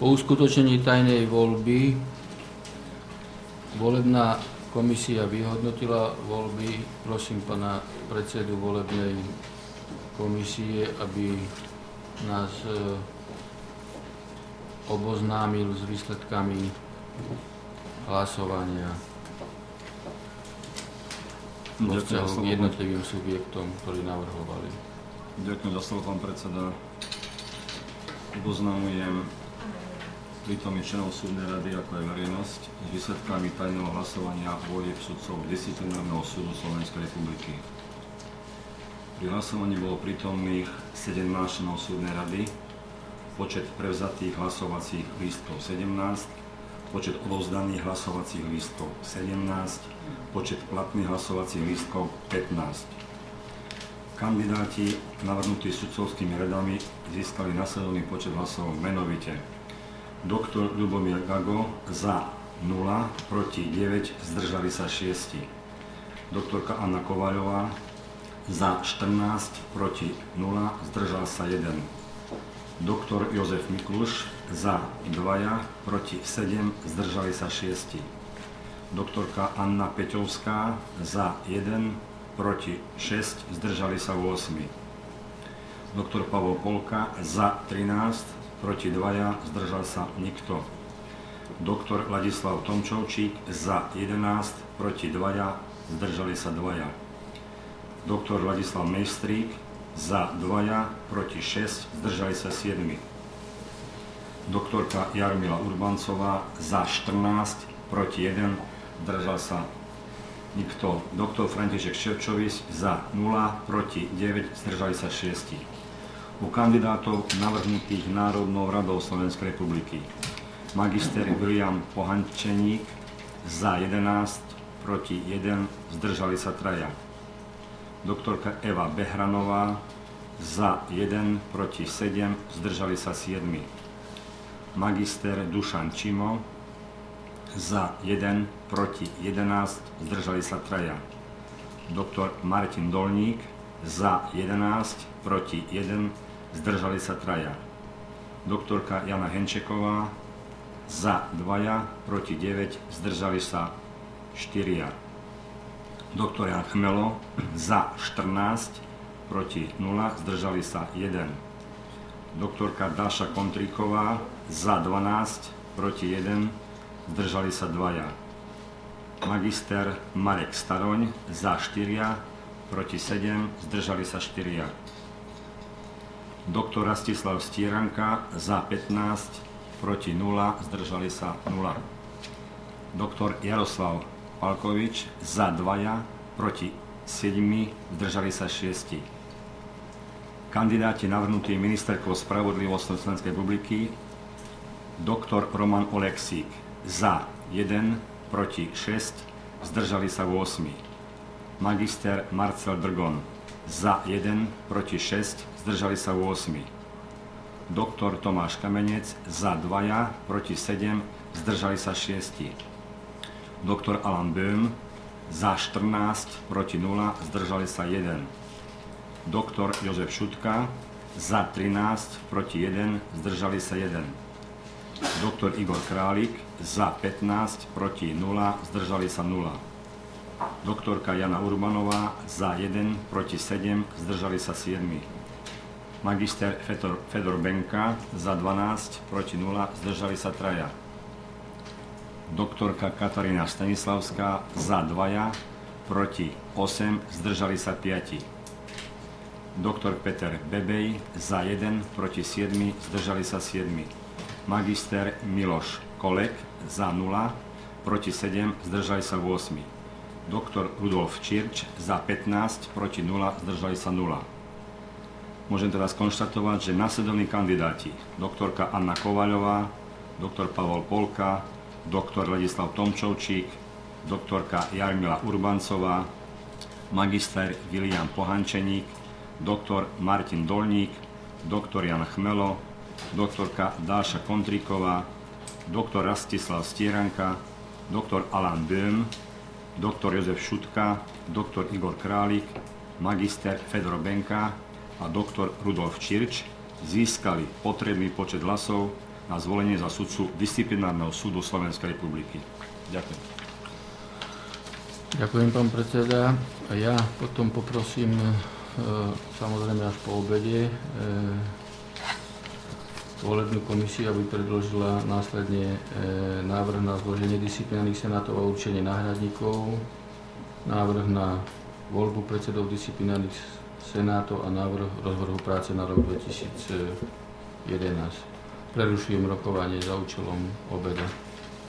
Po uskutočnení tajnej voľby volebná komisia vyhodnotila voľby. Prosím pana predsedu volebnej komisie, aby nás oboznámil s výsledkami hlasovania vo vzťahu k jednotlivým subjektom, ktorí navrhovali. Ďakujem za slovo, pán predseda. Oboznamujem prítomných členov súdnej rady, ako aj verejnosť, s výsledkami tajného hlasovania volieb sudcov Disciplinárneho súdu Slovenskej republiky. Pri hlasovaní bolo prítomných 17 členov súdnej rady, počet prevzatých hlasovacích lístkov 17, počet odovzdaných hlasovacích lístkov 17, počet platných hlasovacích lístkov 15. Kandidáti navrhnutí sudcovskými radami získali nasledovný počet hlasov menovite: doktor Ľubomír Gago za 0, proti 9, zdržali sa 6. Doktorka Anna Kovaľová za 14, proti 0, zdržal sa 1. Doktor Jozef Mikluš za 2, proti 7, zdržali sa 6. Doktorka Anna Peťovská za 1, proti 6, zdržali sa 8. Doktor Pavol Polka za 13, proti 2, zdržal sa nikto. Doktor Ladislav Tomčovčík za 11, proti 2, zdržali sa 2. Doktor Ladislav Mejstrík za 2, proti 6, zdržali sa 7. Doktorka Jarmila Urbancová za 14, proti 1, zdržal sa nikto. Doktor František Ševčovič za 0, proti 9, zdržali sa 6. U kandidátov navrhnutých Národnou radou Slovenskej republiky: magister William Pohančeník za 11, proti 1, zdržali sa 3. Doktorka Eva Behranová za 1, proti 7, zdržali sa 7. Magister Dušan Čimo za 1, proti 11, zdržali sa 3. Doktor Martin Dolník za 11, proti 1, zdržali sa 3. Doktorka Jana Henčeková za 2, proti 9, zdržali sa 4. Doktor Jan Chmelo za 14, proti 0, zdržali sa 1. Doktorka Dáša Kontríková za 12, proti 1, zdržali sa 2. Magister Marek Staroň za 4, proti 7, zdržali sa 4. Doktor Rastislav Stieranka za 15, proti 0, zdržali sa 0. Doktor Jaroslav Palkovič za 2, proti 7, zdržali sa 6. Kandidáti navrhnutí ministerkou spravodlivosti Slovenskej republiky: doktor Roman Oleksík za 1, proti 6, zdržali sa 8. Magister Marcel Drgon za 1, proti 6, zdržali sa 8. Doktor Tomáš Kamenec za 2, proti 7, zdržali sa 6. Doktor Alan Böhm za 14, proti 0, zdržali sa 1. Doktor Jozef Šutka za 13, proti 1, zdržali sa 1. Doktor Igor Králik za 15, proti 0, zdržali sa 0. Doktorka Jana Urbanová za 1, proti 7, zdržali sa 7. Magister Fedor Benka za 12, proti 0, zdržali sa 3. Doktorka Katarína Stanislavská za 2, proti 8, zdržali sa 5. Doktor Peter Bebej za 1, proti 7, zdržali sa 7. Magister Miloš Kolek za 0, proti 7, zdržali sa 8. Doktor Rudolf Čirč za 15, proti 0, zdržali sa 0. Môžem teraz konštatovať, že nasledovní kandidáti: doktorka Anna Kovaľová, doktor Pavol Polka, doktor Ladislav Tomčovčík, doktorka Jarmila Urbancová, magister William Pohančeník, doktor Martin Dolník, doktor Jan Chmelo, doktorka Dáša Kontríková, doktor Rastislav Stieranka, doktor Alan Böhm, doktor Jozef Šutka, doktor Igor Králik, magister Fedor Benka a doktor Rudolf Čirč získali potrebný počet hlasov na zvolenie za sudcu Disciplinárneho súdu Slovenskej republiky. Ďakujem. Ďakujem, pán predseda. A ja potom poprosím, samozrejme až po obede, volebnú komisiu, aby predložila následne návrh na zloženie disciplinárnych senátov a určenie náhradníkov, návrh na voľbu predsedov disciplinárnych senátov a návrh rozvrhu práce na rok 2011. Prerušujem rokovanie za účelom obeda.